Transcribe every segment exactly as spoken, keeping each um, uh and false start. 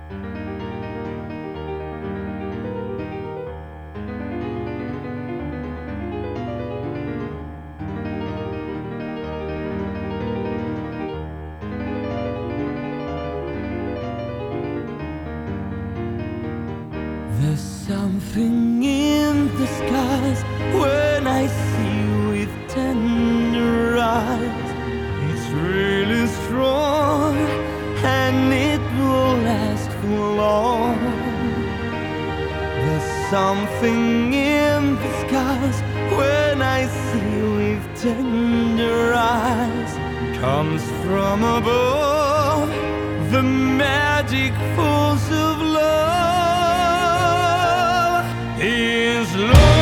There's something in the skies when I see with tender eyes. It's really strong and it will last for long. There's something in the skies when I see with tender eyes. Comes from above, the magic force of love. Is love.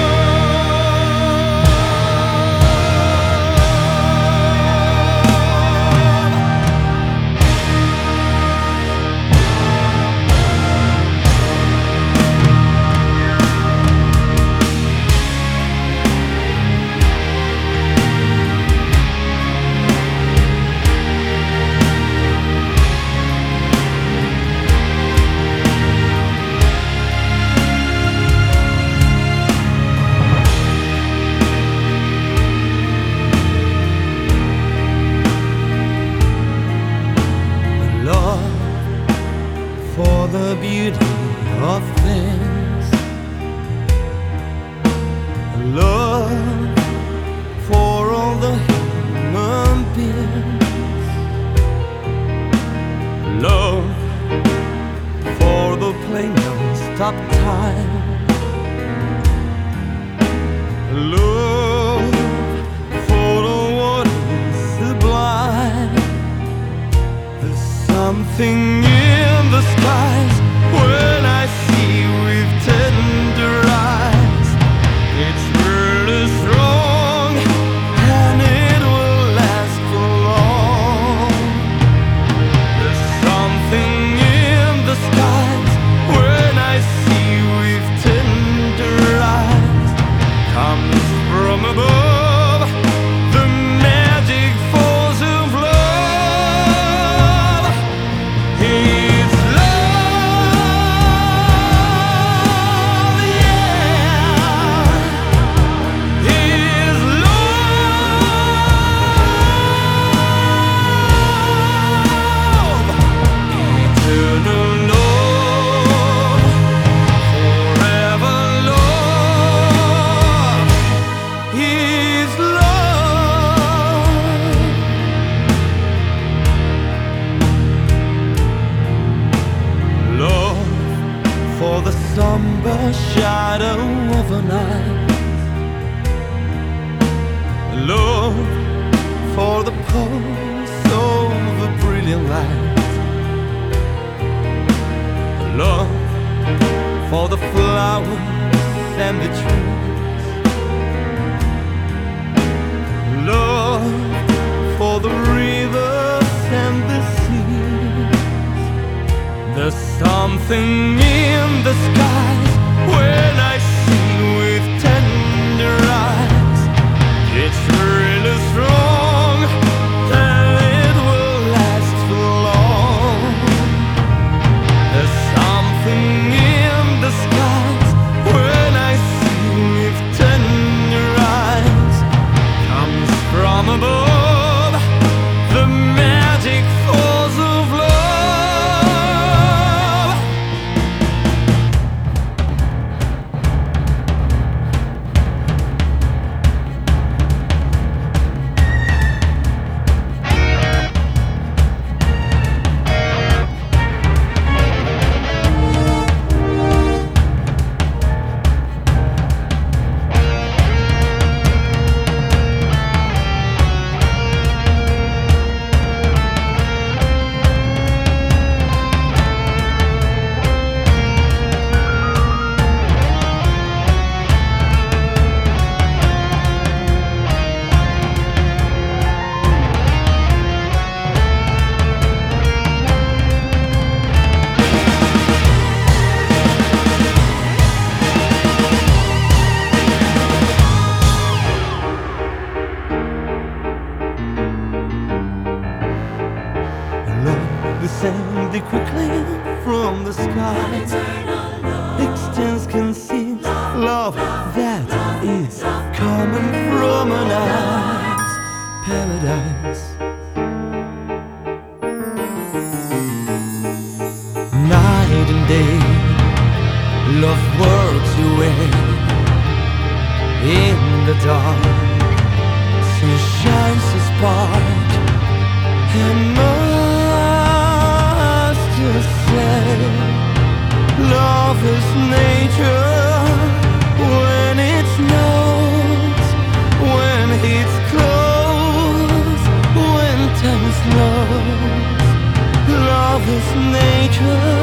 For the beauty of things, love for all the human beings, love for the plain non-stop time, love for the waters sublime. There's something in the skies when I see with tender eyes. It's really strong and it will last for long. There's something in the skies when I see with tender eyes. Comes from above, the magic force of love. It's love, yeah. It's love, eternal love, forever love. It's love. Love for the somber shadow of a night. Love for the pulse of a brilliant light. Love for the flowers and the trees. Love for the rivers and the seas. There's something in the skies when I see with tender eyes. It's really strong and it will last for long. There's something in the skies when I see with tender eyes. Comes from above, the magic force of love. from the sky, extends, conceals love that is coming from an ice paradise. Night and day, love works away in the dark. Sun shines a spark, and must just say, love is nature when it snows, when it's close, when time slows. Love is nature.